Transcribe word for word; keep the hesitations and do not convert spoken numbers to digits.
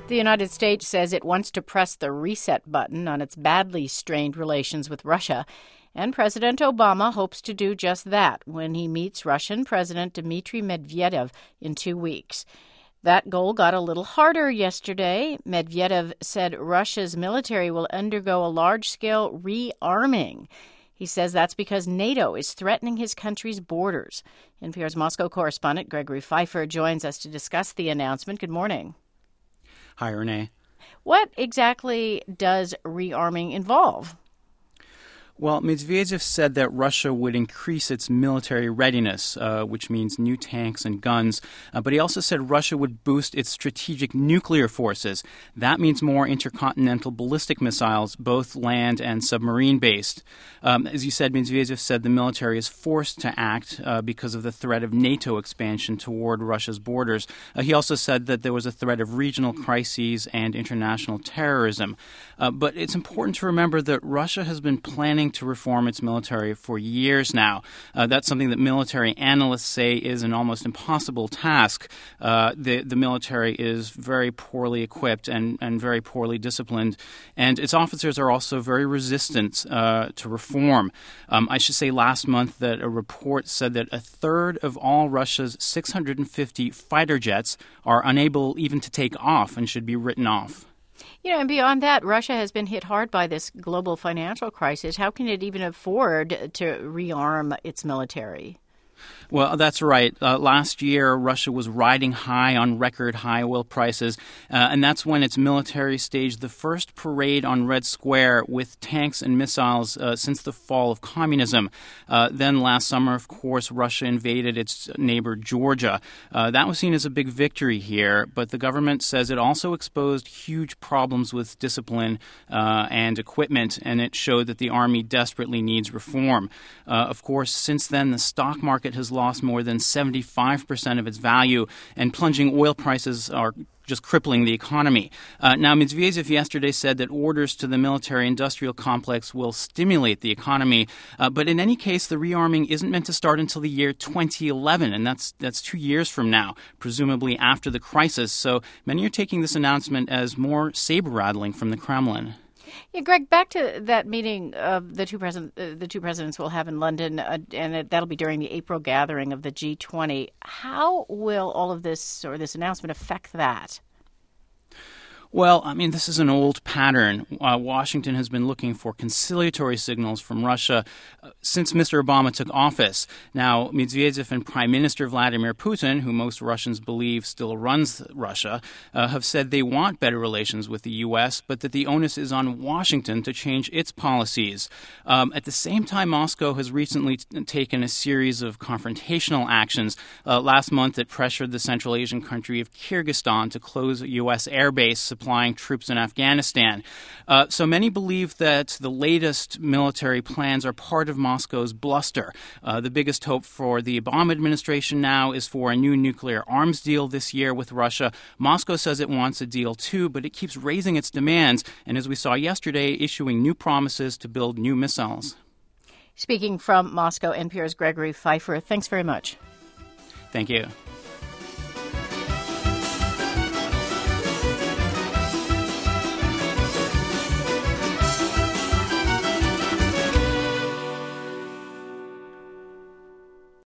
The United States says it wants to press the reset button on its badly strained relations with Russia, and President Obama hopes to do just that when he meets Russian President Dmitry Medvedev in two weeks. That goal got a little harder yesterday. Medvedev said Russia's military will undergo a large-scale rearming. He says that's because NATO is threatening his country's borders. N P R's Moscow correspondent Gregory Pfeiffer joins us to discuss the announcement. Good morning. Hi, Renee. What exactly does rearming involve? Well, Medvedev said that Russia would increase its military readiness, uh, which means new tanks and guns. Uh, but he also said Russia would boost its strategic nuclear forces. That means more intercontinental ballistic missiles, both land and submarine-based. Um, as you said, Medvedev said the military is forced to act uh, because of the threat of NATO expansion toward Russia's borders. Uh, he also said that there was a threat of regional crises and international terrorism. Uh, but it's important to remember that Russia has been planning to reform its military for years now. Uh, that's something that military analysts say is an almost impossible task. Uh, the, the military is very poorly equipped and, and very poorly disciplined, and its officers are also very resistant uh, to reform. Um, I should say last month that a report said that a third of all Russia's six hundred fifty fighter jets are unable even to take off and should be written off. You know, and beyond that, Russia has been hit hard by this global financial crisis. How can it even afford to rearm its military? Well, that's right. Uh, last year, Russia was riding high on record high oil prices, uh, and that's when its military staged the first parade on Red Square with tanks and missiles uh, since the fall of communism. Uh, then last summer, of course, Russia invaded its neighbor Georgia. Uh, that was seen as a big victory here, but the government says it also exposed huge problems with discipline uh, and equipment, and it showed that the army desperately needs reform. Uh, of course, since then, the stock market has lost more than seventy-five percent of its value, and plunging oil prices are just crippling the economy. Uh, now, Medvedev yesterday said that orders to the military-industrial complex will stimulate the economy, uh, but in any case, the rearming isn't meant to start until the year twenty eleven, and that's that's two years from now, presumably after the crisis. So many are taking this announcement as more saber-rattling from the Kremlin. Yeah, Greg, back to that meeting of the two president, uh, the two presidents will have in London, uh, and it, that'll be during the April gathering of the G twenty. How will all of this or this announcement affect that? Well, I mean, this is an old pattern. Uh, Washington has been looking for conciliatory signals from Russia uh, since Mister Obama took office. Now, Medvedev and Prime Minister Vladimir Putin, who most Russians believe still runs Russia, uh, have said they want better relations with the U S, but that the onus is on Washington to change its policies. Um, at the same time, Moscow has recently t- taken a series of confrontational actions. Uh, last month, it pressured the Central Asian country of Kyrgyzstan to close a U S airbase supplying troops in Afghanistan. Uh, so many believe that the latest military plans are part of Moscow's bluster. Uh, the biggest hope for the Obama administration now is for a new nuclear arms deal this year with Russia. Moscow says it wants a deal too, but it keeps raising its demands, and as we saw yesterday, issuing new promises to build new missiles. Speaking from Moscow, N P R's Gregory Pfeiffer, thanks very much. Thank you.